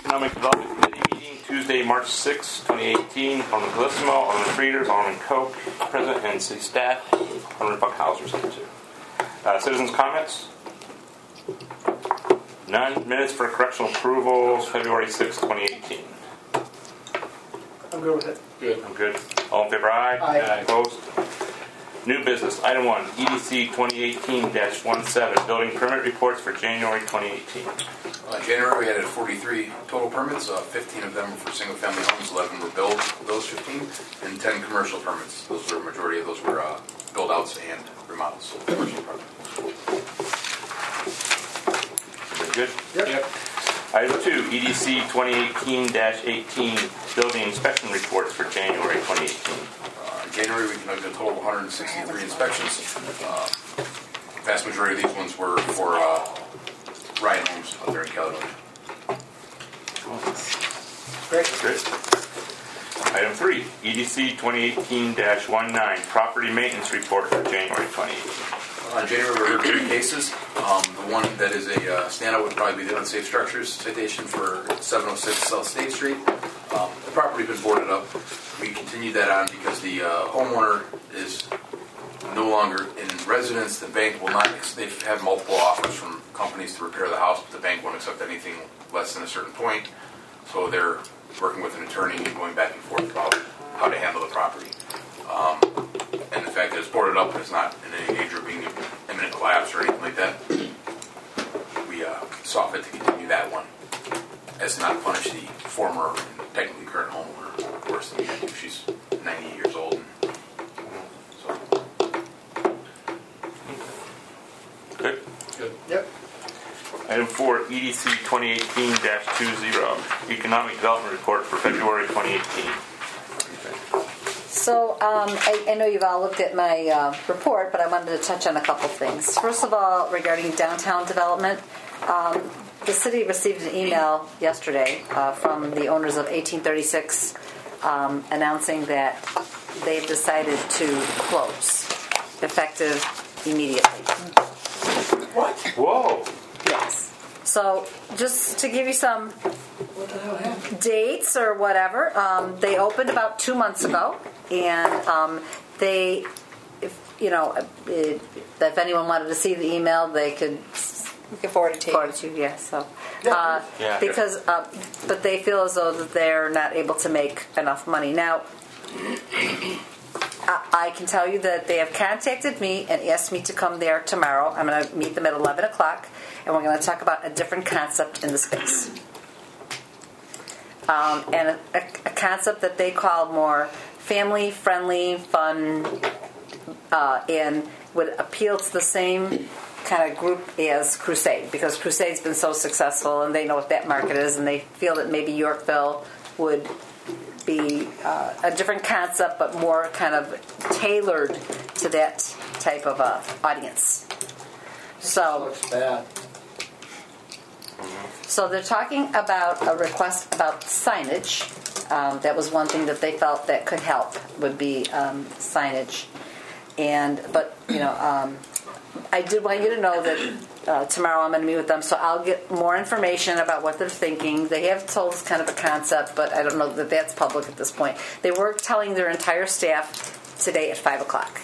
Economic Development Committee meeting Tuesday, March 6, 2018. Alderman Calissimo, Alderman Frieders, Alderman Koch, President and City Staff, Alderman Buckhauser's here too. Citizens' comments? None. Minutes for correctional approvals, February 6, 2018. I'm good with it. Good. I'm good. All in favor, aye? Aye. Opposed? New business. Item 1, EDC 2018-17, building permit reports for January 2018. January, we had 43 total permits. 15 of them were for single-family homes, 11 were build, those 15, and 10 commercial permits. Those were, majority of those were build-outs and remodels, so commercial permits. Very good. Yep. Item 2, EDC 2018-18, building inspection reports for January 2018. In January, we conducted a total of 163 inspections. Vast majority of these ones were for Ryan Homes out there in Caledonia. Great. Good. Item 3, EDC 2018-19, property maintenance report for January 2018. In January, we heard 3 cases. The one that is a standout would probably be the unsafe structures citation for 706 South State Street. The property has been boarded up. We continued that on because the homeowner is no longer in residence. The bank will not. They've had multiple offers from companies to repair the house, but the bank won't accept anything less than a certain point. So they're working with an attorney and going back and forth about how to handle the property. And the fact that it's boarded up and it's not in any danger of being imminent collapse or anything like that, we saw fit to continue that one as not punish the former and technically current homeowner worse than we had to. She's 98 years old. And so. Good. Good. Yep. Item 4, EDC 2018-20, economic development report for February 2018. So I know you've all looked at my report, but I wanted to touch on a couple things. First of all, regarding downtown development, the city received an email yesterday from the owners of 1836 announcing that they've decided to close, effective immediately. What? Whoa! Yes. So just to give you some What the hell happened? dates or whatever, they opened about 2 months ago, and they, if anyone wanted to see the email, they could. We can forward it to you. Forward it to you, yeah. So, Yeah. because, but they feel as though that they're not able to make enough money now. I can tell you that they have contacted me and asked me to come there tomorrow. I'm going to meet them at 11 o'clock, and we're going to talk about a different concept in the space. And a concept that they call more family-friendly, fun, and would appeal to the same kind of group as Crusade, because Crusade's been so successful, and they know what that market is, and they feel that maybe Yorkville would be a different concept, but more kind of tailored to that type of audience. So Looks bad. So they're talking about a request about signage. That was one thing that they felt that could help, would be signage. But I did want you to know that tomorrow I'm going to meet with them, so I'll get more information about what they're thinking. They have told us kind of a concept, but I don't know that that's public at this point. They were telling their entire staff today at 5 o'clock.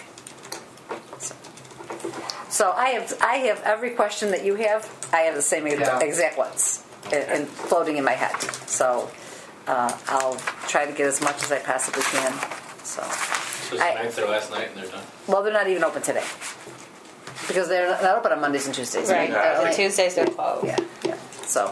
So I have every question that you have. I have the same exact ones and floating in my head. So I'll try to get as much as I possibly can. So it's their last night and they're done? Well, they're not even open today because they're not open on Mondays and Tuesdays. Right. Right? Tuesdays they're closed. Yeah. So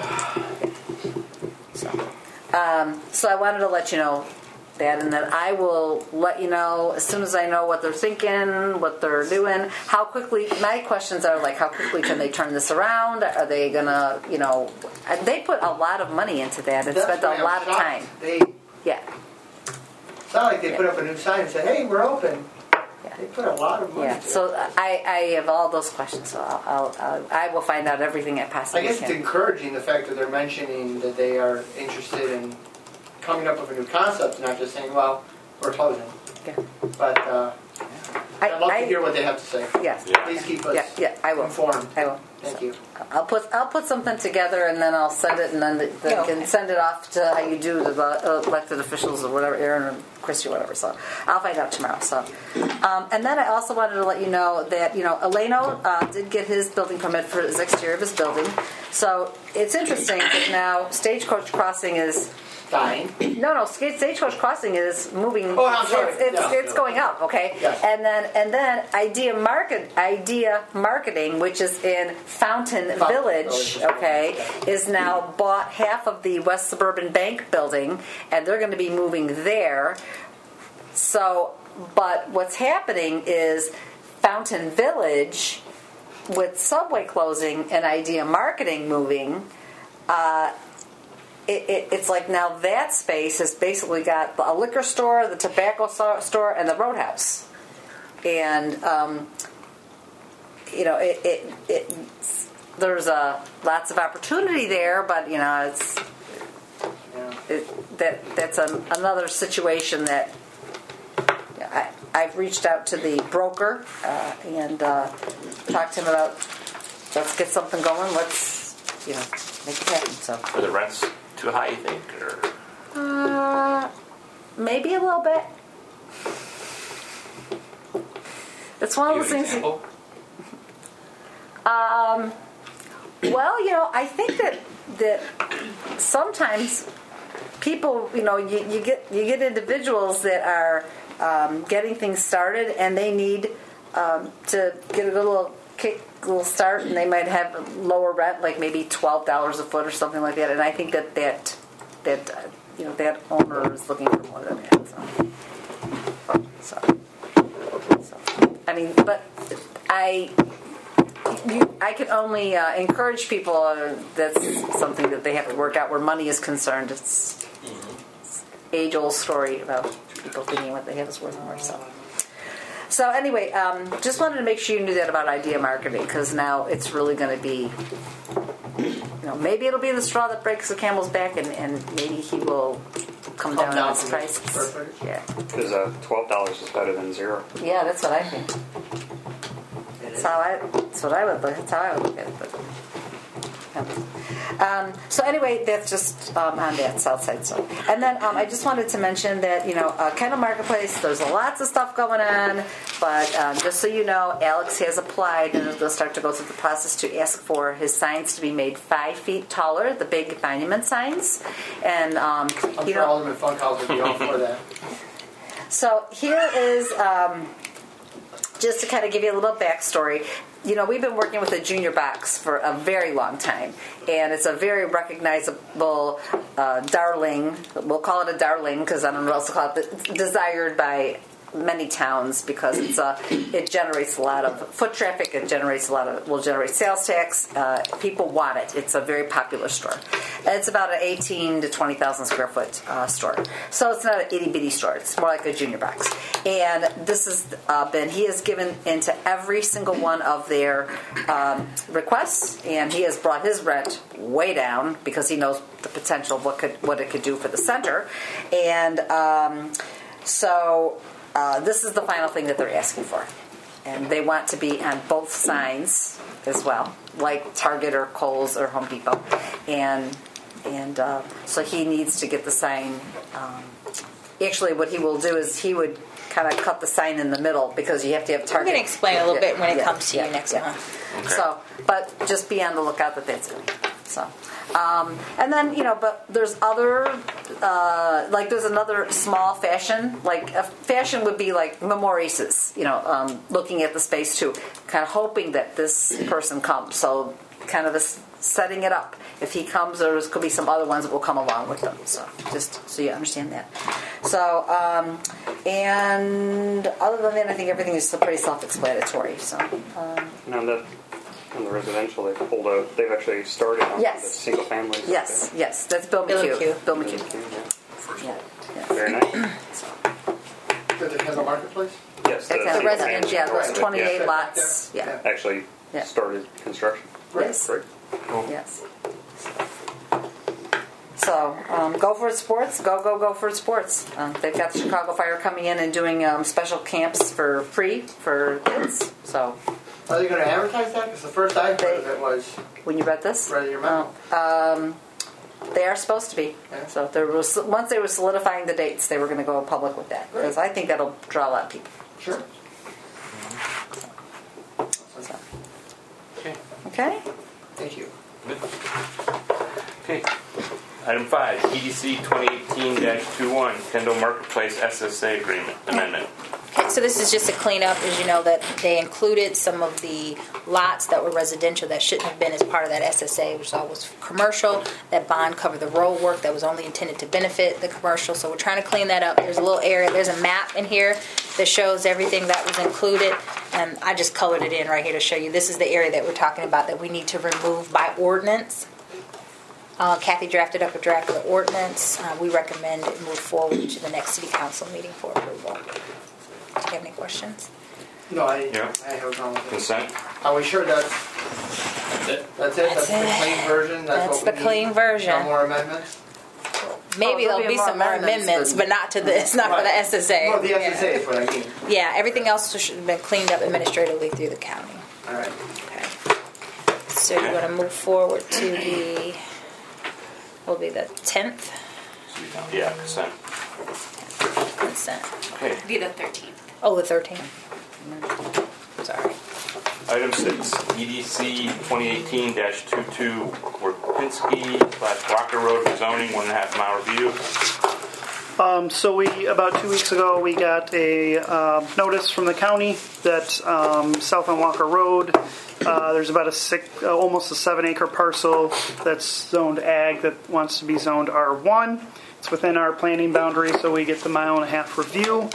I wanted to let you know that, and that I will let you know as soon as I know what they're thinking, what they're doing, how quickly. My questions are like, how quickly can they turn this around? Are they gonna, they put a lot of money into that and spent a lot of time. It's not like they put up a new sign and said, "Hey, we're open." Yeah. They put a lot of money. Yeah. So I have all those questions. So I will find out everything I possibly can. I guess it's encouraging the fact that they're mentioning that they are interested in coming up with a new concept, not just saying, "Well, we're closing." Yeah. But I'd love to hear what they have to say. Yes. Please keep us I will. informed. I will. Thank you. I'll put something together and then I'll send it and then you can send it off to how you do to the elected officials or whatever, Aaron or Christy or whatever. So I'll find out tomorrow. So, and then I also wanted to let you know that Eleno did get his building permit for his exterior of his building. So it's interesting because now Stagecoach Crossing is. Dying. No. Stagecoach Crossing is moving. Oh, I'm sorry. It's going up. Okay. Yes. And then Idea Marketing, which is in Fountain Village, okay, is now bought half of the West Suburban Bank building, and they're going to be moving there. So, but what's happening is Fountain Village, with Subway closing and Idea Marketing moving. It's like now that space has basically got a liquor store, the tobacco store, and the Roadhouse, and there's lots of opportunity there, but that's another situation that I've reached out to the broker and talked to him about. Let's get something going. Let's make it happen. So Are the rents too high, you think, or maybe a little bit. It's one of those things. Well, I think that sometimes people, you get individuals that are getting things started, and they need to get a little start, and they might have lower rent, like maybe $12 a foot or something like that. And I think that owner is looking for more than that. So I mean, but I can only encourage people. That's something that they have to work out where money is concerned. It's age-old story about people thinking what they have is worth more. So anyway, just wanted to make sure you knew that about Idea Marketing, because now it's really going to be, maybe it'll be the straw that breaks the camel's back, and maybe he will come down on his prices. Perfect. Yeah. Because $12 is better than zero. Yeah, that's what I think. That's how I would look at it. But, so anyway, that's just on that south side. So, and then I just wanted to mention that Kendall Marketplace, there's lots of stuff going on, but just so you know, Alex has applied and is going to start to go through the process to ask for his signs to be made 5 feet taller, the big monument signs, and I'm sure Alderman Funkhouse would be all for that. So here is just to kind of give you a little backstory. We've been working with a junior box for a very long time, and it's a very recognizable darling. We'll call it a darling because I don't know what else to call it, but desired by many towns because it generates a lot of foot traffic. It will generate sales tax. People want it. It's a very popular store. It's about an 18 to 20,000 square foot store. So it's not an itty bitty store. It's more like a junior box. And this has he has given into every single one of their requests, and he has brought his rent way down because he knows the potential of what it could do for the center. And so this is the final thing that they're asking for. And they want to be on both signs as well, like Target or Kohl's or Home Depot. And so he needs to get the sign. Actually, what he will do is he would kind of cut the sign in the middle because you have to have Target. I'm going to explain a little bit when it comes to you next month. Okay. So, but just be on the lookout that's coming. So, and then but there's other there's another small fashion. Like a fashion would be like Maurice's. Looking at the space too, kind of hoping that this person comes. So, kind of setting it up. If he comes, there could be some other ones that will come along with them. So, just so you understand that. So, and other than that, I think everything is pretty self-explanatory. So, on the residential, they've actually started on the single families. Yes, that's Bill McHugh. Bill McHugh. Yeah. Very nice. Does it have a marketplace? Yes, It's a residence. Yeah, there's 28 lots. Yeah. Actually started construction. Yes. Great. Cool. Yes. So, go for it sports. Go for it sports. They've got the Chicago Fire coming in and doing special camps for free for kids. So, Are they going to advertise that? Because the first I heard of it was... When you read this? Read your memo. They are supposed to be. Yeah. So there was, once they were solidifying the dates, they were going to go public with that. Because I think that'll draw a lot of people. Sure. So. Okay. Okay? Thank you. Okay. Item 5, EDC 2018-21, Kendall Marketplace SSA Agreement Amendment. Okay, so this is just a cleanup. As you know, that they included some of the lots that were residential that shouldn't have been as part of that SSA, which was commercial. That bond covered the road work that was only intended to benefit the commercial. So we're trying to clean that up. There's a little area, there's a map in here that shows everything that was included. And I just colored it in right here to show you. This is the area that we're talking about that we need to remove by ordinance. Kathy drafted up a draft of the ordinance. We recommend it move forward to the next city council meeting for approval. Do you have any questions? No, I have no problem with it. Consent? Are we sure that's That's it? it. That's the clean version? That's what the we need? clean version. No more amendments? Maybe there'll there'll be be some more amendments, but not to this. Not for the SSA. Well, the SSA is what I mean. Yeah, everything else should have been cleaned up administratively through the county. All right. Okay. So you're going to move forward to the, will be the 10th Yeah, consent. consent. Okay. Be the 13th. Oh, the 13th. Sorry. Item 6, EDC 2018-22, Warpinski/Walker Road rezoning, 1.5 mile review. So about 2 weeks ago, we got a notice from the county that south on Walker Road, there's about almost a 7-acre parcel that's zoned ag that wants to be zoned R1. It's within our planning boundary, so we get the 1.5 mile review.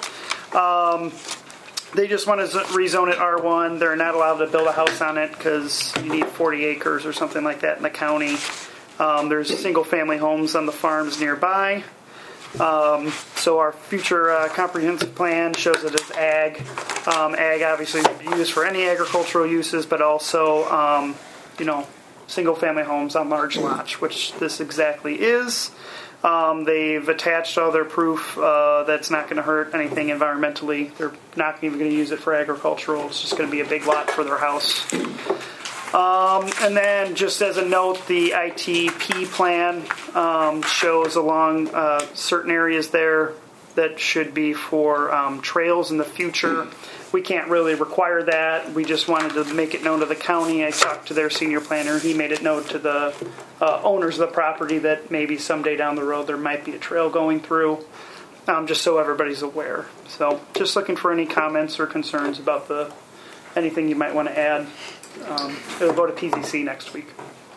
They just want to rezone it R1. They're not allowed to build a house on it because you need 40 acres or something like that in the county. There's single-family homes on the farms nearby. So our future comprehensive plan shows it as ag. Ag obviously would be used for any agricultural uses, but also, single-family homes on large lots, which this exactly is. They've attached all their proof that's not going to hurt anything environmentally. They're not even going to use it for agricultural. It's just going to be a big lot for their house. And then just as a note, the ITP plan shows along certain areas there that should be for trails in the future. We can't really require that. We just wanted to make it known to the county. I talked to their senior planner. He made it known to the owners of the property that maybe someday down the road there might be a trail going through, just so everybody's aware. So just looking for any comments or concerns about anything you might want to add. It'll go to PZC next week.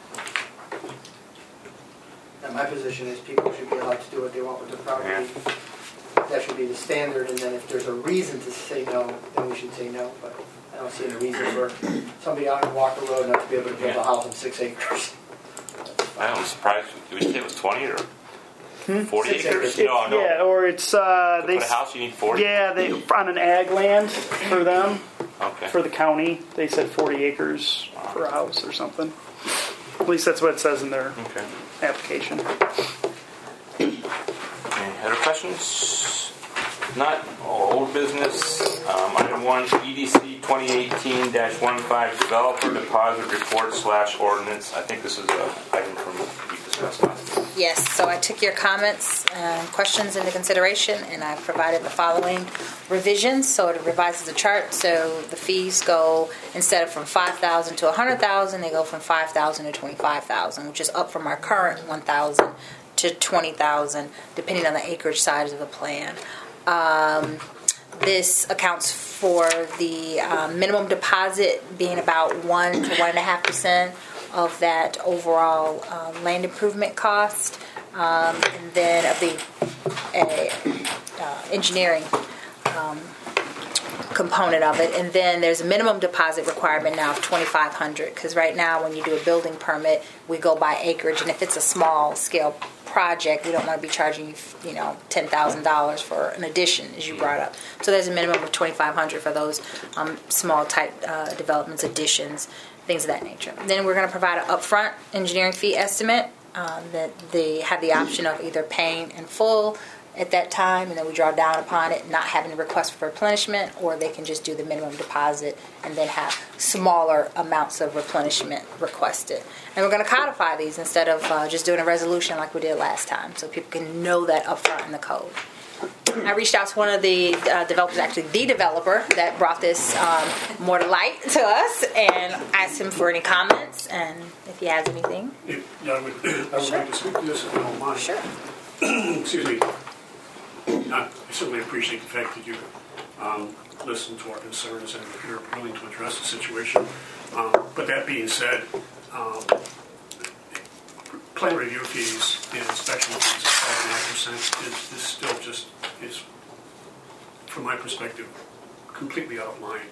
And my position is people should be allowed to do what they want with their property. Yeah. That should be the standard, and then if there's a reason to say no, then we should say no. But I don't see any reason for somebody out on Walker Road not to be able to build a house on 6 acres. I'm surprised. Did we say it was 20 or 40 6 acres? acres. No. Yeah, or it's To put a house, you need 40? Yeah, they on an ag land for them. Okay. For the county, they said 40 acres for a house or something. At least that's what it says in their application. Any other questions? Not old business. Item 1, EDC 2018-15 Developer Deposit Report / Ordinance. I think this is an item from we discussed last week. Yes, so I took your comments and questions into consideration, and I provided the following revisions. So it revises the chart. So the fees go, instead of from $5,000 to $100,000, they go from $5,000 to $25,000, which is up from our current $1,000 to $20,000, depending on the acreage size of the plan. This accounts for the minimum deposit being about 1 to 1.5% of that overall land improvement cost, and then of the engineering component of it. And then there's a minimum deposit requirement now of $2,500, because right now when you do a building permit, we go by acreage, and if it's a small scale project, we don't want to be charging you, $10,000 for an addition, as you brought up. So there's a minimum of $2,500 for those small type developments, additions, things of that nature. Then we're going to provide an upfront engineering fee estimate that they have the option of either paying in full at that time, and then we draw down upon it, not having to request for replenishment, or they can just do the minimum deposit and then have smaller amounts of replenishment requested. And we're going to codify these instead of just doing a resolution like we did last time, so people can know that up front in the code. I reached out to one of the developers, actually the developer that brought this more to light to us, and asked him for any comments and if he has anything. I would like to speak to this if you don't mind. Sure. Excuse me. I certainly appreciate the fact that you listened to our concerns and you're willing to address the situation. But that being said, plan review fees and inspection fees of 5.5% is still just, is, from my perspective, completely out of line.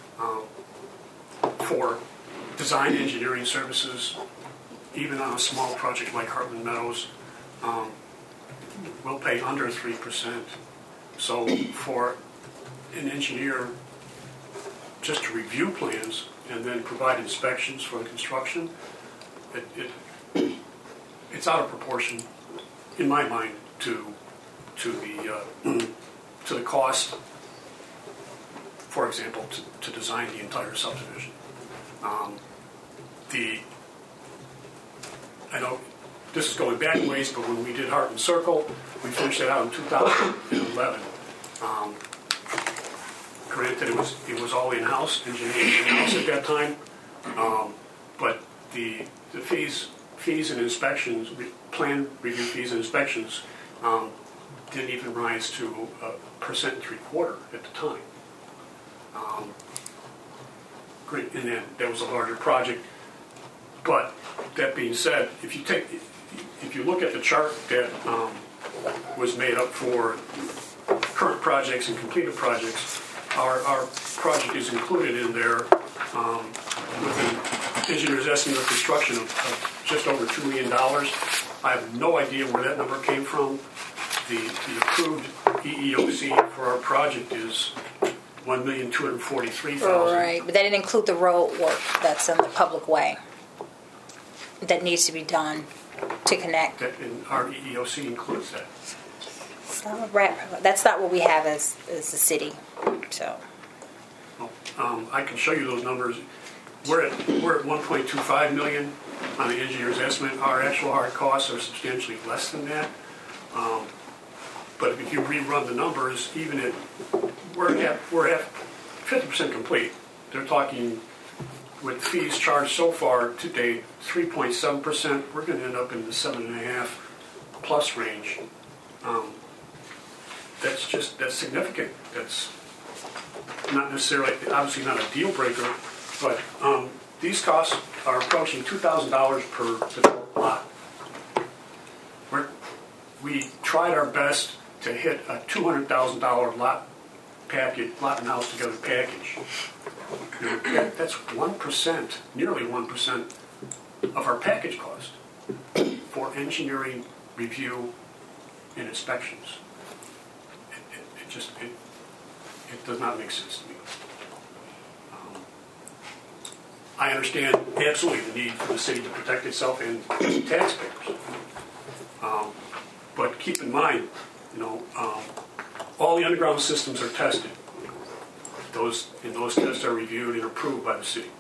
For design engineering services, even on a small project like Heartland Meadows, we'll pay under 3%. So for an engineer just to review plans and then provide inspections for the construction, it's out of proportion, in my mind, to the cost, for example, to design the entire subdivision. I know this is going back ways, but when we did Heartland Circle, we finished that out in 2011. Granted, it was all in-house, engineering in-house at that time, but the fees and inspections, plan review fees and inspections, didn't even rise to 1.75% at the time. Great, and then that was a larger project. But that being said, if you look at the chart that was made up for current projects and completed projects, our project is included in there with an engineer's estimate of construction of just over $2 million. I have no idea where that number came from. The approved EEOC for our project is $1,243,000. Right, but that didn't include the road work that's in the public way that needs to be done to connect. And our EEOC includes that. That's not what we have as the city. So, I can show you those numbers. We're at 1.25 million on the engineer's estimate. Our actual hard costs are substantially less than that. But if you rerun the numbers, even at we're at 50% complete. They're talking with fees charged so far to date 3.7%. We're going to end up in the 7.5 plus range. That's significant. That's not necessarily, obviously not a deal breaker, but these costs are approaching $2,000 per lot. We tried our best to hit a $200,000 lot and house together package. That's 1%, nearly 1% of our package cost for engineering, review, and inspections. It does not make sense to me. I understand absolutely the need for the city to protect itself and taxpayers. But keep in mind, all the underground systems are tested. Those tests are reviewed and approved by the city.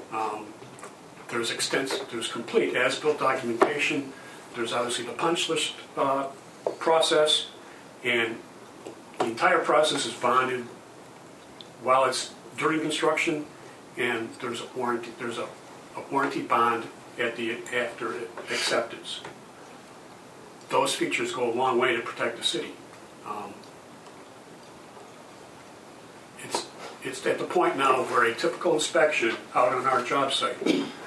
There's complete as-built documentation. There's obviously the punch list process, and the entire process is bonded while it's during construction, and there's a warranty. There's a warranty bond after acceptance. Those features go a long way to protect the city. It's at the point now where a typical inspection out on our job site,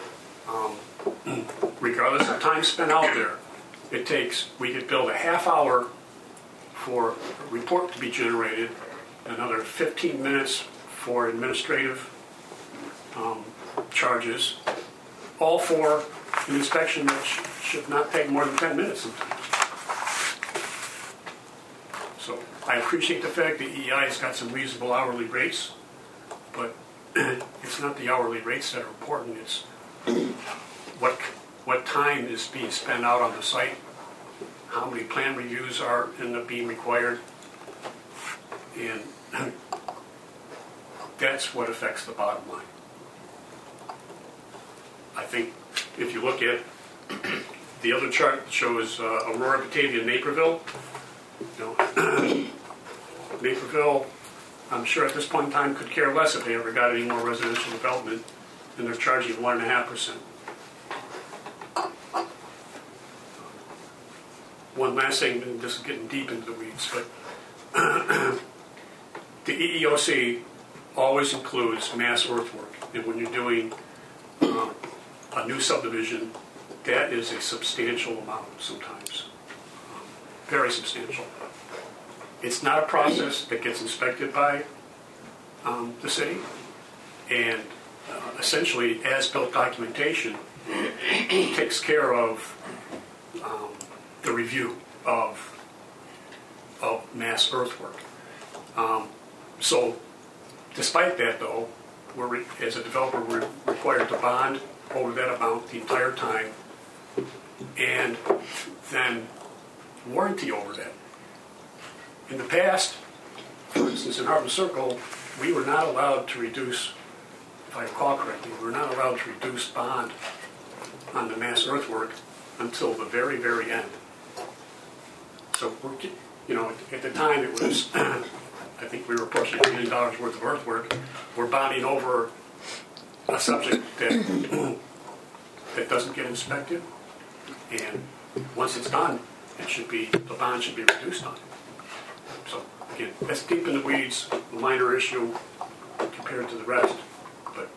regardless of time spent out there, we could build a half hour for a report to be generated, another 15 minutes for administrative charges, all for an inspection that should not take more than 10 minutes sometimes. So I appreciate the fact that EEI has got some reasonable hourly rates, but it's not the hourly rates that are important. It's what time is being spent out on the site, how many plan reviews are end up being required, and that's what affects the bottom line. I think if you look at the other chart that shows Aurora, Batavia, Naperville, Naperville, I'm sure at this point in time could care less if they ever got any more residential development, and they're charging 1.5%. One last thing, and this is getting deep into the weeds, but the EEOC always includes mass earthwork, and when you're doing a new subdivision, that is a substantial amount sometimes, very substantial. It's not a process that gets inspected by the city, and essentially as-built documentation takes care of the review of mass earthwork. So despite that, though, as a developer, we're required to bond over that amount the entire time, and then warranty over that. In the past, for instance, in Harvard Circle, we were not allowed to reduce, if I recall correctly, we were not allowed to reduce bond on the mass earthwork until the very, very end. So, at the time it was, I think we were approaching $1 million worth of earthwork. We're bonding over a subject that doesn't get inspected, and once it's done, the bond should be reduced on it. So again, that's deep in the weeds, a minor issue compared to the rest, but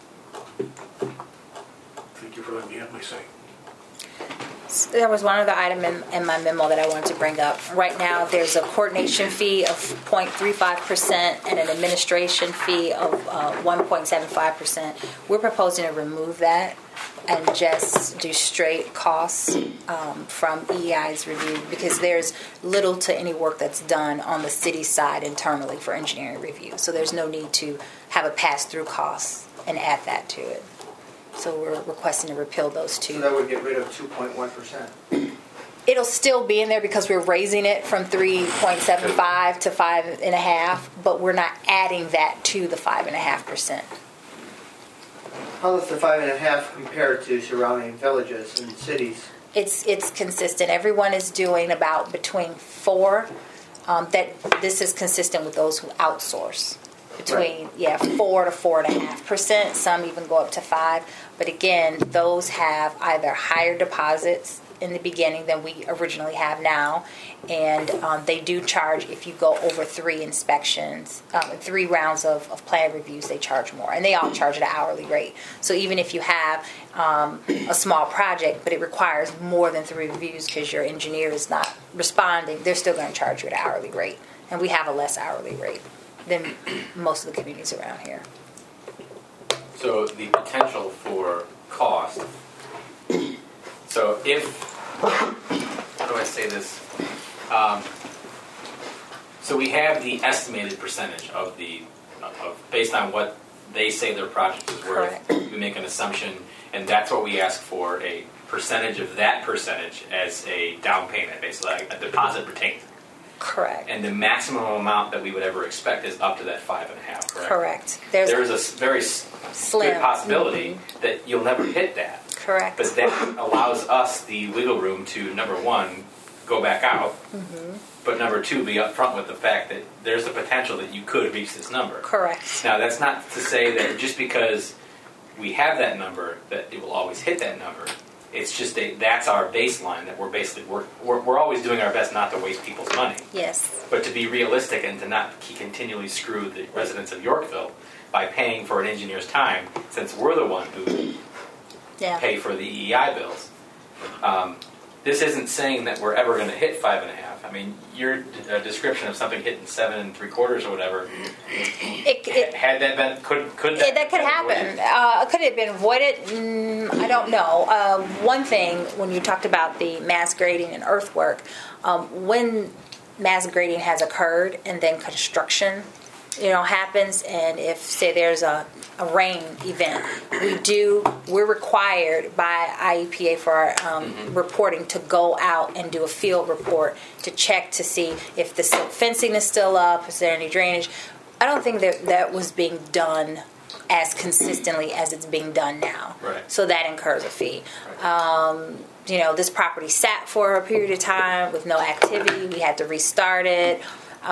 thank you for letting me have my say. There was one other item in my memo that I wanted to bring up. Right now, there's a coordination fee of 0.35% and an administration fee of 1.75%. We're proposing to remove that and just do straight costs from EEI's review, because there's little to any work that's done on the city side internally for engineering review. So there's no need to have a pass-through cost and add that to it. So we're requesting to repeal those two. So that would get rid of 2.1%. It'll still be in there because we're raising it from 3.75 to 5.5, but we're not adding that to the 5.5%. How does the 5.5 compare to surrounding villages and cities? It's consistent. Everyone is doing about between 4. That this is consistent with those who outsource. Between 4 to 4.5%. Some even go up to 5. But again, those have either higher deposits in the beginning than we originally have now, and they do charge if you go over 3 inspections, 3 rounds of plan reviews. They charge more, and they all charge at an hourly rate. So even if you have a small project, but it requires more than 3 reviews because your engineer is not responding, they're still going to charge you at an hourly rate, and we have a less hourly rate than most of the communities around here. So the potential for cost. So how do I say this? So we have the estimated percentage of based on what they say their project is worth. Correct. We make an assumption, and that's what we ask for, a percentage of that percentage as a down payment, basically like a deposit retained. Correct. And the maximum amount that we would ever expect is up to that 5.5, correct? Correct. There's a very slim good possibility that you'll never hit that. Correct. But that allows us the wiggle room to, number one, go back out, but number two, be upfront with the fact that there's the potential that you could reach this number. Correct. Now, that's not to say that just because we have that number that it will always hit that number. It's just that's our baseline that we're basically we're always doing our best not to waste people's money. Yes. But to be realistic and to not continually screw the residents of Yorkville by paying for an engineer's time, since we're the one who pay for the EEI bills. This isn't saying that we're ever going to hit 5.5. I mean, your description of something hitting 7 3/4 or whatever. Had that been could that could happen? Could it have been avoided? I don't know. One thing, when you talked about the mass grading and earthwork, when mass grading has occurred and then construction, happens, and if say there's a a rain event, we're required by IEPA for our reporting to go out and do a field report to check to see if the fencing is still up, is there any drainage. I don't think that was being done as consistently as it's being done now. Right. So that incurs a fee. Right. This property sat for a period of time with no activity. We had to restart it.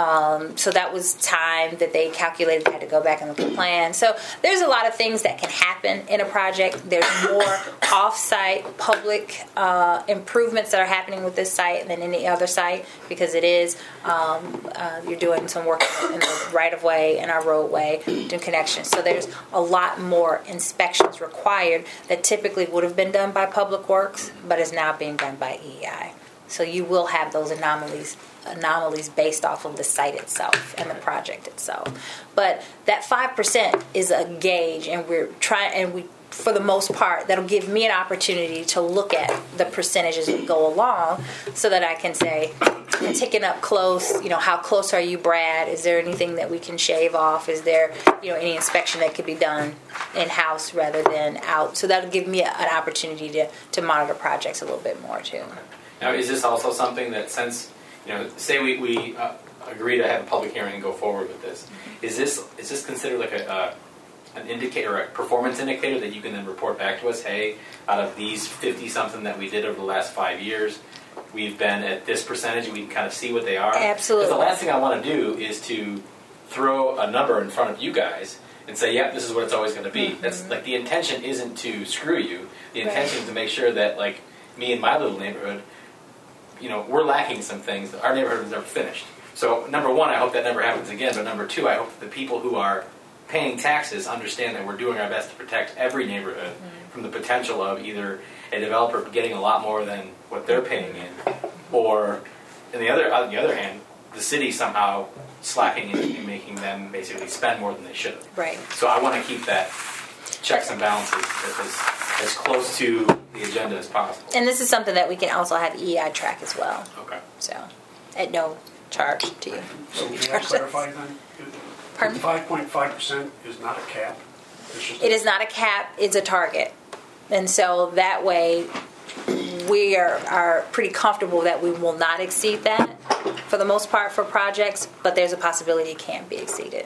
So that was time that they calculated they had to go back and look at the plan. So there's a lot of things that can happen in a project. There's more off-site public improvements that are happening with this site than any other site because it is you're doing some work in the right-of-way and our roadway, doing connections. So there's a lot more inspections required that typically would have been done by Public Works, but is now being done by EEI. So you will have those anomalies based off of the site itself and the project itself. But that 5% is a gauge, and for the most part, that'll give me an opportunity to look at the percentage as we go along so that I can say, I'm ticking up close, how close are you, Brad? Is there anything that we can shave off? Is there, any inspection that could be done in-house rather than out? So that'll give me an opportunity to monitor projects a little bit more, too. Okay. Now, is this also something that since, say we agree to have a public hearing and go forward with this, is this considered like an indicator, a performance indicator that you can then report back to us, hey, out of these 50-something that we did over the last 5 years, we've been at this percentage and we can kind of see what they are? Absolutely. Because the last thing I want to do is to throw a number in front of you guys and say, yeah, this is what it's always going to be. Mm-hmm. That's like the intention isn't to screw you. The intention is to make sure that, like, me and my little neighborhood, we're lacking some things. Our neighborhood was never finished. So, number one, I hope that never happens again. But number two, I hope that the people who are paying taxes understand that we're doing our best to protect every neighborhood from the potential of either a developer getting a lot more than what they're paying in, or, on the other hand, the city somehow slacking and making them basically spend more than they should have. Right. So I want to keep that checks and balances as close to the agenda as possible. And this is something that we can also have EEI track as well. Okay. So, at no charge to you. So can I clarify then? Pardon? 5.5% is not a cap? It is not a cap, it's a target. And so that way we are pretty comfortable that we will not exceed that for the most part for projects, but there's a possibility it can be exceeded.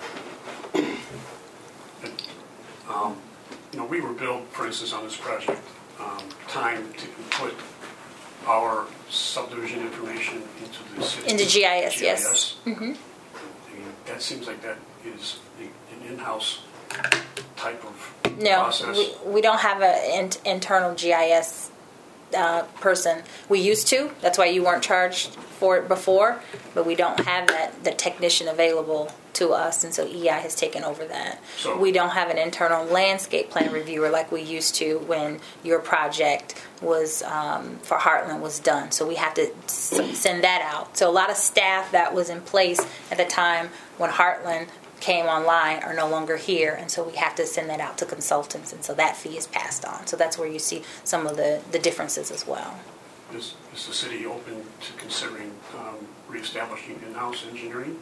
We were billed, for instance, on this project, time to put our subdivision information into the city. Into GIS, yes. Mm-hmm. I mean, that seems like that is an in-house type of process. No, we don't have an internal GIS person. We used to. That's why you weren't charged for it before. But we don't have the technician available to us, and so EI has taken over that. So we don't have an internal landscape plan reviewer like we used to when your project was for Heartland was done. So we have to send that out. So a lot of staff that was in place at the time when Heartland came online are no longer here, and so we have to send that out to consultants, and so that fee is passed on. So that's where you see some of the differences as well. Is the city open to considering reestablishing in-house engineering?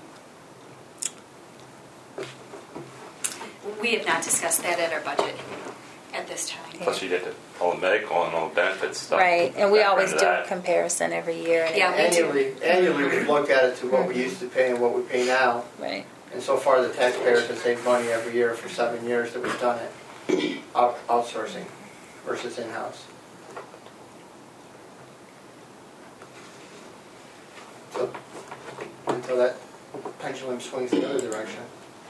We have not discussed that at our budget at this time. Plus, you get all the medical and all the benefits stuff. Right, and we always do a comparison every year. Yeah, annually we look at it to what we used to pay and what we pay now. Right. And so far, the taxpayers have saved money every year for 7 years that we've done it, outsourcing versus in-house. So, until that pendulum swings the other direction.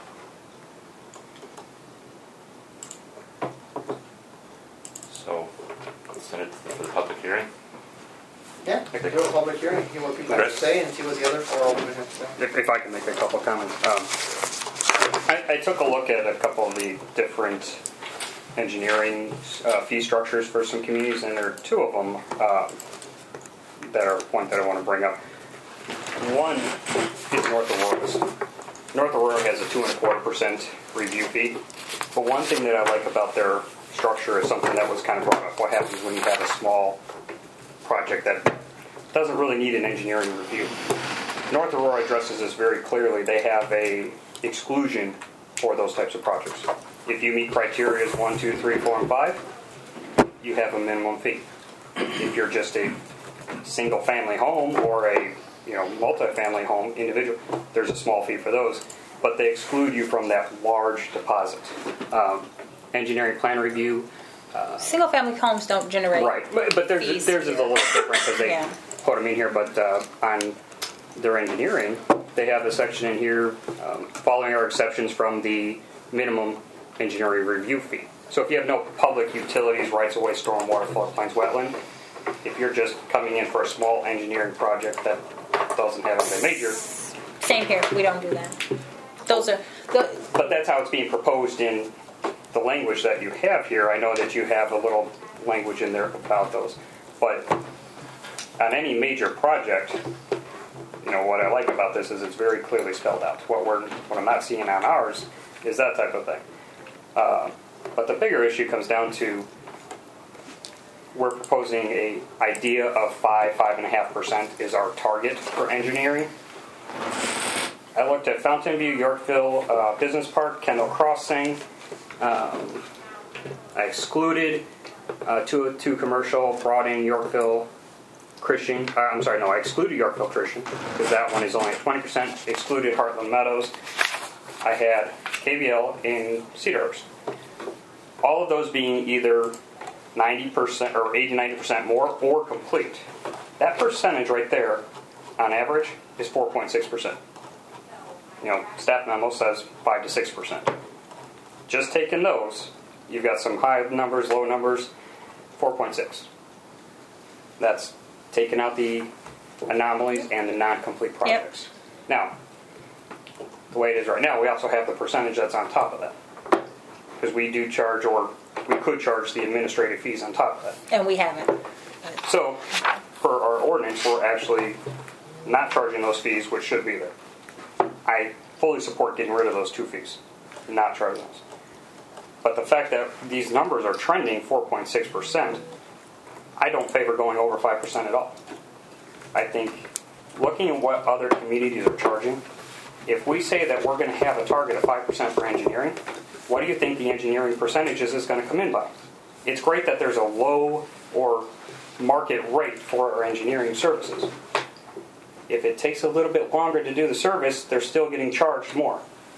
So, let's send it for the public hearing. Yeah, we can do a public hearing, hear what people have to say, and see what the other four aldermen have to say. If I can make a couple of comments. I took a look at a couple of the different engineering fee structures for some communities, and there are two of them that are one that I want to bring up. One is North Aurora. North Aurora has a 2.25% review fee, but one thing that I like about their structure is something that was kind of brought up. What happens when you have a small project that doesn't really need an engineering review? North Aurora addresses this very clearly. They have a exclusion for those types of projects. If you meet criteria 1, 2, 3, 4, and 5, you have a minimum fee. If you're just a single family home or a multi-family home individual, there's a small fee for those, but they exclude you from that large deposit. Engineering plan review. Single-family homes don't generate Right, but theirs is a little different because they put them in here, but on their engineering, they have a section in here, following our exceptions from the minimum engineering review fee. So if you have no public utilities, rights-of-way, stormwater, floodplains, wetland, if you're just coming in for a small engineering project that doesn't have anything major. Same here, we don't do that. Those are... But that's how it's being proposed in the language that you have here. I know that you have a little language in there about those. But on any major project, what I like about this is it's very clearly spelled out. What I'm not seeing on ours is that type of thing. But the bigger issue comes down to we're proposing a idea of 5.5% is our target for engineering. I looked at Fountain View, Yorkville Business Park, Kendall Crossing. I excluded two commercial, brought in Yorkville Christian. I excluded Yorkville Christian because that one is only at 20%. Excluded Heartland Meadows. I had KVL in Cedarhurst. All of those being either 90% or 80-90% more or complete. That percentage right there, on average, is 4.6%. Staff memo says 5 to 6%. Just taking those, you've got some high numbers, low numbers, 4.6. That's taking out the anomalies and the non-complete projects. Yep. Now, the way it is right now, we also have the percentage that's on top of that. Because we do charge, or we could charge the administrative fees on top of that. And we haven't. So, for our ordinance, we're actually not charging those fees, which should be there. I fully support getting rid of those 2 fees, not charging those. But the fact that these numbers are trending 4.6%, I don't favor going over 5% at all. I think looking at what other communities are charging, if we say that we're going to have a target of 5% for engineering, what do you think the engineering percentages is going to come in by? It's great that there's a low or market rate for our engineering services. If it takes a little bit longer to do the service, they're still getting charged more.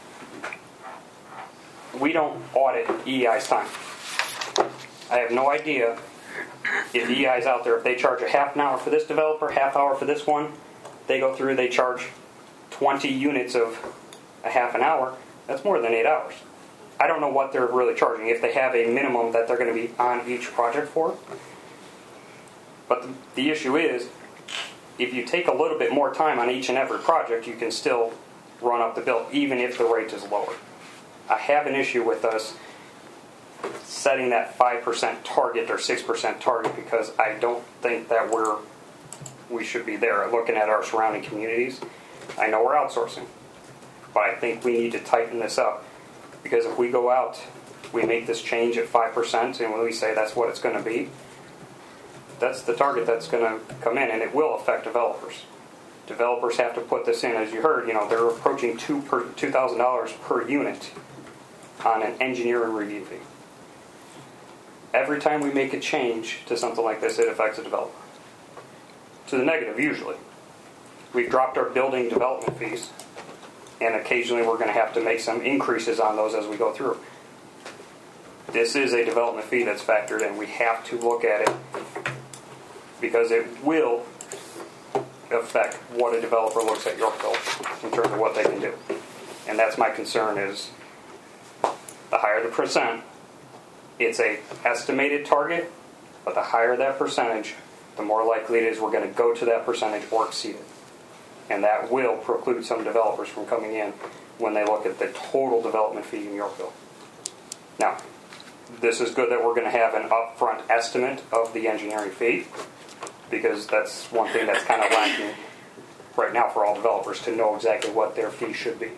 We don't audit EEI's time. I have no idea if EEI's out there, if they charge a half an hour for this developer, half hour for this one, they go through, they charge 20 units of a half an hour, that's more than 8 hours. I don't know what they're really charging, if they have a minimum that they're going to be on each project for. But the issue is, if you take a little bit more time on each and every project, you can still run up the bill, even if the rate is lower. I have an issue with us setting that 5% target or 6% target because I don't think that we should be there. Looking at our surrounding communities, I know we're outsourcing, but I think we need to tighten this up because if we go out, we make this change at 5%, and when we say that's what it's going to be, that's the target that's going to come in, and it will affect developers. Developers have to put this in, as you heard, they're approaching $2,000 per unit on an engineering review fee. Every time we make a change to something like this, it affects the developer. To the negative, usually. We've dropped our building development fees, and occasionally we're going to have to make some increases on those as we go through. This is a development fee that's factored in. We have to look at it because it will affect what a developer looks at Yorkville in terms of what they can do. And that's my concern is the higher the percent, it's a estimated target, but the higher that percentage, the more likely it is we're going to go to that percentage or exceed it. And that will preclude some developers from coming in when they look at the total development fee in Yorkville. Now, this is good that we're going to have an upfront estimate of the engineering fee, because that's one thing that's kind of lacking right now for all developers to know exactly what their fee should be.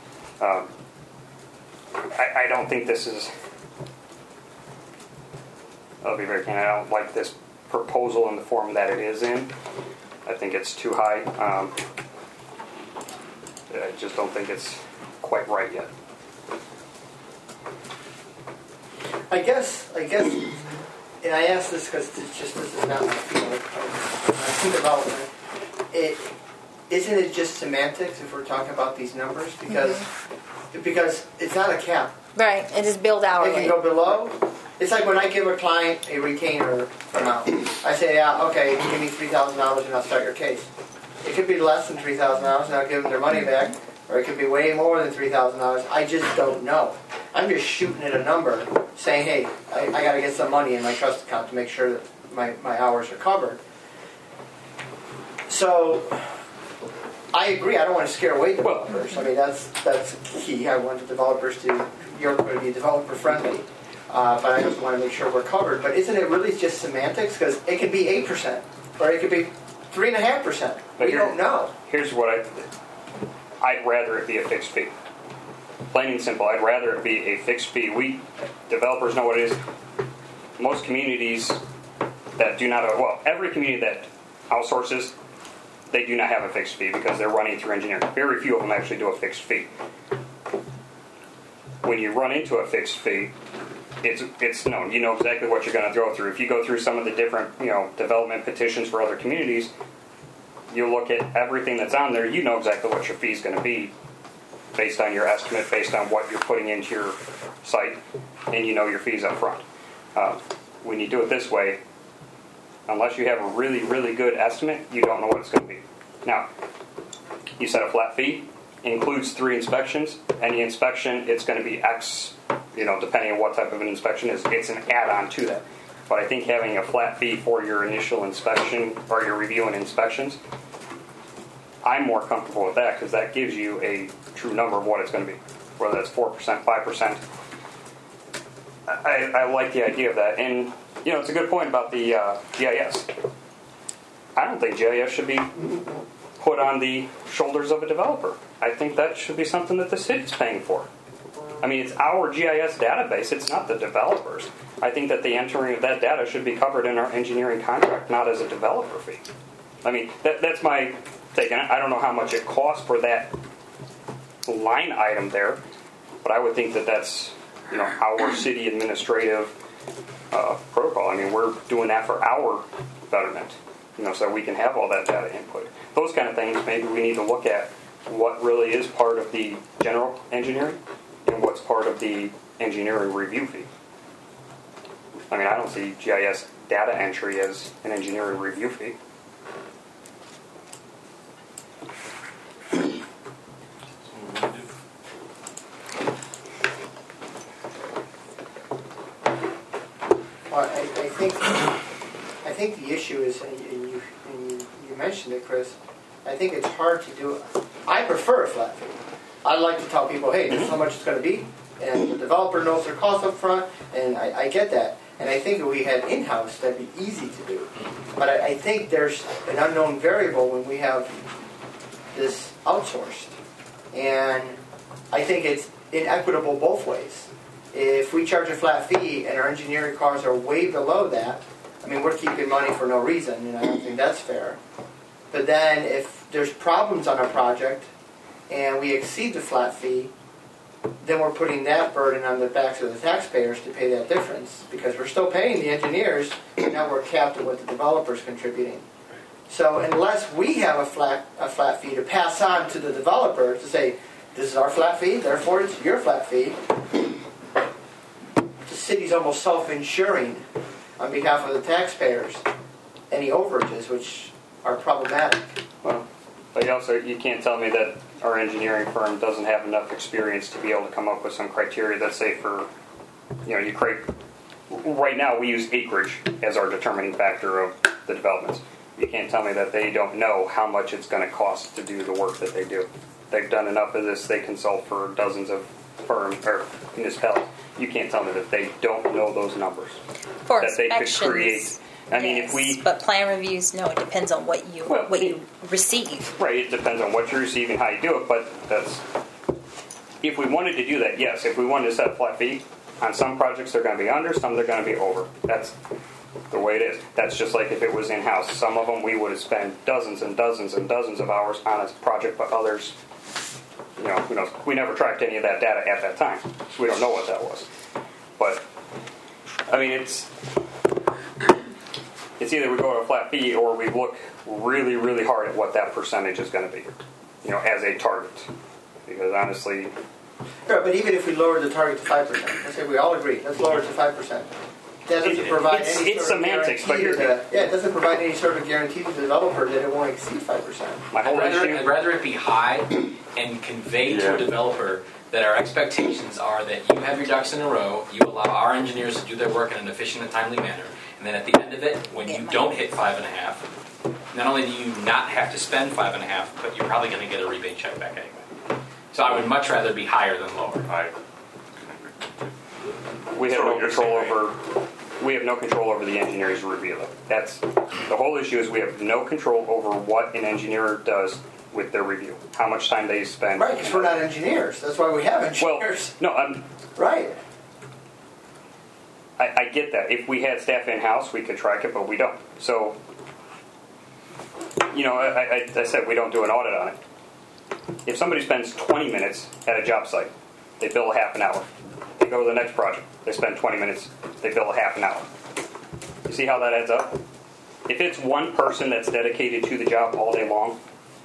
I don't think this is, I'll be very candid, I don't like this proposal in the form that it is in. I think it's too high. I just don't think it's quite right yet. I guess, and I ask this because this is not my field. I think about it. Isn't it just semantics if we're talking about these numbers? Because it's not a cap. Right, it is billed hourly. It can go below. It's like when I give a client a retainer amount. I say, yeah, okay, give me $3,000 and I'll start your case. It could be less than $3,000 and I'll give them their money back, or it could be way more than $3,000. I just don't know. I'm just shooting at a number, saying, hey, I got to get some money in my trust account to make sure that my hours are covered. So I agree. I don't want to scare away developers. I mean, that's key. I want the developers to be developer friendly, but I just want to make sure we're covered. But isn't it really just semantics? Because it could be 8%, or it could be 3.5%. We don't know. Here's what I'd rather it be a fixed fee. Plain and simple. I'd rather it be a fixed fee. We developers know what it is. Most communities that do not, every community that outsources, they do not have a fixed fee because they're running through engineering. Very few of them actually do a fixed fee. When you run into a fixed fee, it's known. You know exactly what you're going to go through. If you go through some of the different, development petitions for other communities, you look at everything that's on there, you know exactly what your fee is going to be based on your estimate, based on what you're putting into your site, and you know your fees up front. When you do it this way, unless you have a really, really good estimate, you don't know what it's going to be. Now, you set a flat fee, includes 3 inspections. Any inspection, it's going to be X, depending on what type of an inspection is. It's an add-on to that. But I think having a flat fee for your initial inspection or your review and inspections, I'm more comfortable with that because that gives you a true number of what it's going to be, whether that's 4%, 5%. I like the idea of that. And, it's a good point about the GIS. I don't think GIS should be put on the shoulders of a developer. I think that should be something that the city's paying for. I mean, it's our GIS database. It's not the developers. I think that the entering of that data should be covered in our engineering contract, not as a developer fee. I mean, that's my take. And I don't know how much it costs for that line item there, but I would think that that's, our city administrative protocol. I mean, we're doing that for our betterment, so we can have all that data input. Those kind of things, maybe we need to look at what really is part of the general engineering and what's part of the engineering review fee. I mean, I don't see GIS data entry as an engineering review fee. Well, I think the issue is, and you mentioned it, Chris, I think it's hard to do. I prefer a flat fee. I like to tell people, hey, this is how much it's going to be, and the developer knows their costs up front, and I get that. And I think if we had in-house, that'd be easy to do. But I think there's an unknown variable when we have this outsourced. And I think it's inequitable both ways. If we charge a flat fee and our engineering costs are way below that, I mean, we're keeping money for no reason, and I don't think that's fair. But then if there's problems on a project and we exceed the flat fee, then we're putting that burden on the backs of the taxpayers to pay that difference, because we're still paying the engineers, and now we're capped at what the developer's contributing. So unless we have a flat fee to pass on to the developer to say, this is our flat fee, therefore it's your flat fee, the city's almost self-insuring on behalf of the taxpayers any overages, which are problematic. Well, but you can't tell me that our engineering firm doesn't have enough experience to be able to come up with some criteria that say for, you create. Right now we use acreage as our determining factor of the developments. You can't tell me that they don't know how much it's going to cost to do the work that they do. They've done enough of this. They consult for dozens of firms or municipalities. You can't tell me that they don't know those numbers. For that they could create. inspections, I mean, yes, if we. But plan reviews, no, it depends on what you receive. Right, it depends on what you're receiving, how you do it, but that's. If we wanted to do that, yes. If we wanted to set a flat fee, on some projects they're going to be under, some they're going to be over. That's the way it is. That's just like if it was in-house. Some of them we would have spent dozens and dozens and dozens of hours on a project, but others, who knows? We never tracked any of that data at that time, so we don't know what that was. But I mean, it's either we go to a flat fee or we look really, really hard at what that percentage is going to be, as a target. Because honestly... Yeah, but even if we lower the target to 5%, let's say we all agree, let's lower it to 5%. Doesn't provide any it's sort of semantics, guarantee but it doesn't provide any sort of guarantee to the developer that it won't exceed 5%. I'd rather it be high and convey to a developer that our expectations are that you have your ducks in a row, you allow our engineers to do their work in an efficient and timely manner, and then at the end of it, when you don't hit 5.5, not only do you not have to spend 5.5, but you're probably going to get a rebate check back anyway. So I would much rather be higher than lower. We have no control over. We have no control over the engineer's review. That's the whole issue. Is we have no control over what an engineer does with their review, how much time they spend. Right, because we're not engineers. That's why we have engineers. Well, no, right. I get that. If we had staff in-house, we could track it, but we don't. So, I said we don't do an audit on it. If somebody spends 20 minutes at a job site, they bill a half an hour. They go to the next project, they spend 20 minutes, they bill a half an hour. You see how that adds up? If it's one person that's dedicated to the job all day long,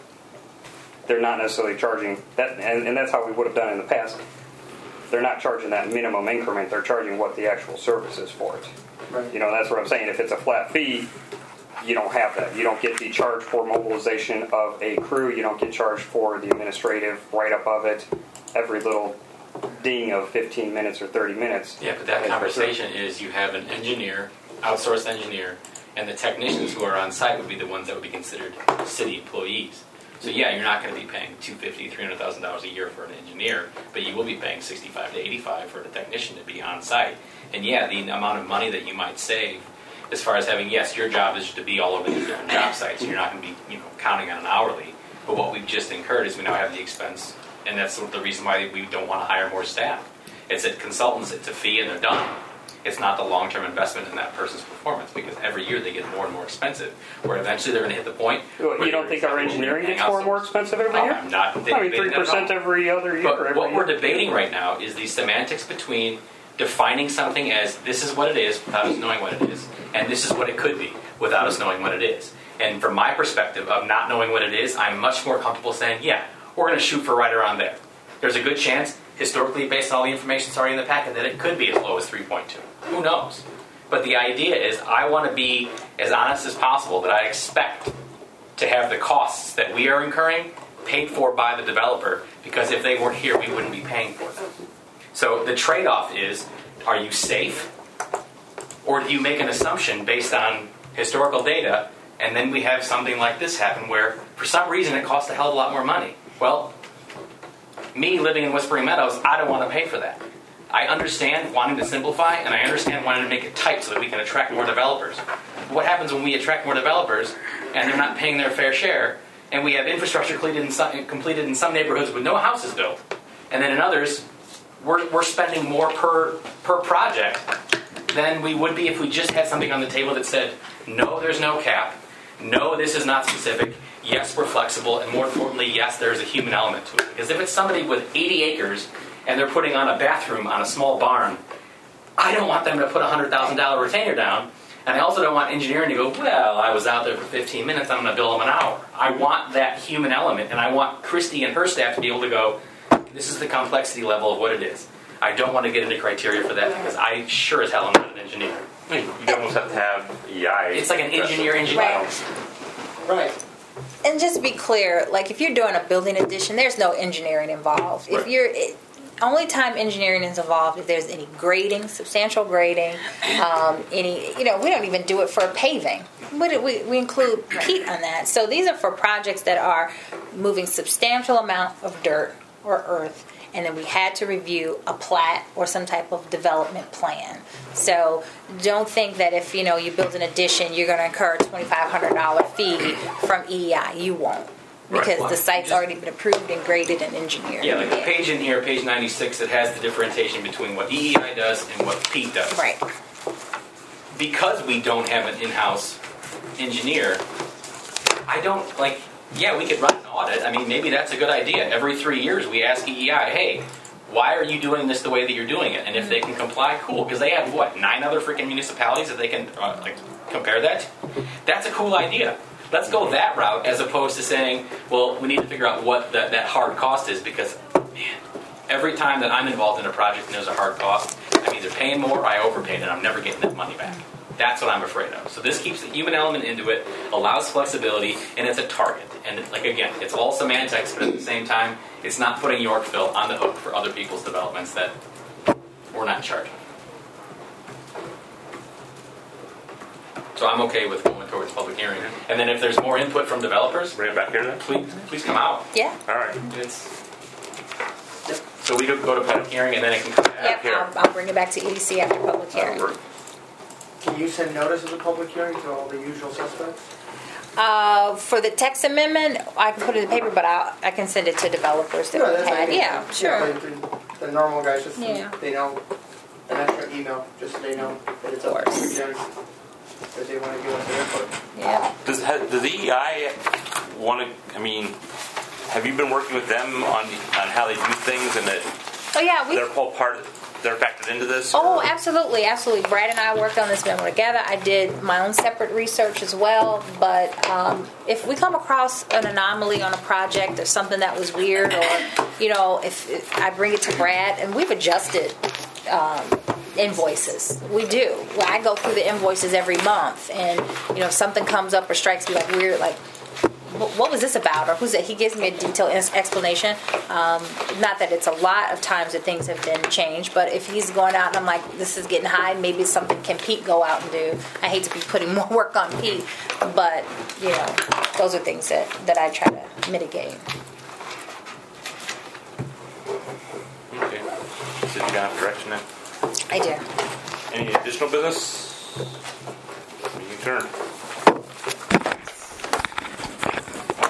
they're not necessarily charging that, and that's how we would have done in the past. They're not charging that minimum increment, they're charging what the actual service is for it. Right. That's what I'm saying. If it's a flat fee, you don't have that. You don't get the charge for mobilization of a crew. You don't get charged for the administrative write-up of it. Every little ding of 15 minutes or 30 minutes. Yeah, but that conversation is you have an engineer, outsourced engineer, and the technicians who are on site would be the ones that would be considered city employees. So yeah, you're not going to be paying $250,000, $300,000 a year for an engineer, but you will be paying $65,000 to $85,000 for the technician to be on site. And yeah, the amount of money that you might save, as far as having, yes, your job is to be all over these different job sites. You're not going to be, counting on an hourly. But what we've just incurred is we now have the expense, and that's the reason why we don't want to hire more staff. It's that consultants, it's a fee, and they're done. It's not the long-term investment in that person's performance, because every year they get more and more expensive, where eventually they're going to hit the point. You don't think our engineering gets more and more expensive every year? I'm not. 3% every other year. But what we're debating right now is the semantics between defining something as this is what it is without us knowing what it is, and this is what it could be without us knowing what it is. And from my perspective of not knowing what it is, I'm much more comfortable saying, yeah, we're going to shoot for right around there. There's a good chance, historically, based on all the information that's already in the packet, that it could be as low as 3.2. Who knows? But the idea is I want to be as honest as possible that I expect to have the costs that we are incurring paid for by the developer, because if they weren't here, we wouldn't be paying for them. So the trade-off is, are you safe, or do you make an assumption based on historical data, and then we have something like this happen where, for some reason, it costs a hell of a lot more money? Well, me living in Whispering Meadows, I don't want to pay for that. I understand wanting to simplify, and I understand wanting to make it tight so that we can attract more developers. What happens when we attract more developers, and they're not paying their fair share, and we have infrastructure completed in some neighborhoods with no houses built, and then in others, we're spending more per project than we would be if we just had something on the table that said, no, there's no cap, no, this is not specific, yes, we're flexible, and more importantly, yes, there's a human element to it. Because if it's somebody with 80 acres and they're putting on a bathroom on a small barn, I don't want them to put a $100,000 retainer down, and I also don't want engineering to go, well, I was out there for 15 minutes, I'm going to bill them an hour. I want that human element, and I want Christy and her staff to be able to go, this is the complexity level of what it is. I don't want to get into criteria for that, because I sure as hell am not an engineer. You almost have to have EI. It's like an engineer. Right. And just to be clear, like if you're doing a building addition, there's no engineering involved. Right. If you're only time engineering is involved if there's any grading, substantial grading, we don't even do it for paving. We include peat on that. So these are for projects that are moving substantial amount of dirt or earth, and then we had to review a plat or some type of development plan. So don't think that if you build an addition, you're going to incur a $2,500 fee from EEI. You won't. Because the site's already been approved and graded and engineered. Yeah, like the page in here, page 96, that has the differentiation between what EEI does and what PEAT does. Right. Because we don't have an in-house engineer, we could run an audit. I mean, maybe that's a good idea. Every 3 years we ask EEI, hey, why are you doing this the way that you're doing it? And if they can comply, cool, because they have, 9 other freaking municipalities that they can compare that to? That's a cool idea. Let's go that route as opposed to saying, well, we need to figure out what that hard cost is, because, man, every time that I'm involved in a project and there's a hard cost, I'm either paying more or I overpaid and I'm never getting that money back. That's what I'm afraid of. So this keeps the human element into it, allows flexibility, and it's a target. And again, it's all semantics, but at the same time, it's not putting Yorkville on the hook for other people's developments that we're not in charge of. So I'm okay with going towards public hearing. And then if there's more input from developers, Bring it back here then? please come out. Yeah. All right. So we could go to public hearing and then it can come back Yep, here. I'll bring it back to EDC after public hearing. Can you send notice of the public hearing to all the usual suspects? For the text amendment, I can put it in the paper, but I can send it to developers that we've had. Yeah, sure. But the normal guys, just Yeah. they know, an extra email, just so they know that it's up to the hearing. If they want to give us their input. Yeah. Does the EI want to, have you been working with them on how they do things and that Oh yeah, they're whole part, they're factored into this? Oh, absolutely, absolutely. Brad and I worked on this memo together. I did my own separate research as well. But if we come across an anomaly on a project or something that was weird, or if I bring it to Brad, and we've adjusted invoices. We do. Well, I go through the invoices every month, and if something comes up or strikes me like weird, like, what was this about, or who's it? He gives me a detailed explanation. Not that it's a lot of times that things have been changed, but if he's going out and I'm like, this is getting high, maybe it's something can Pete go out and do. I hate to be putting more work on Pete, but those are things that I try to mitigate. Okay. So you got direction then? I do. Any additional business? You can turn.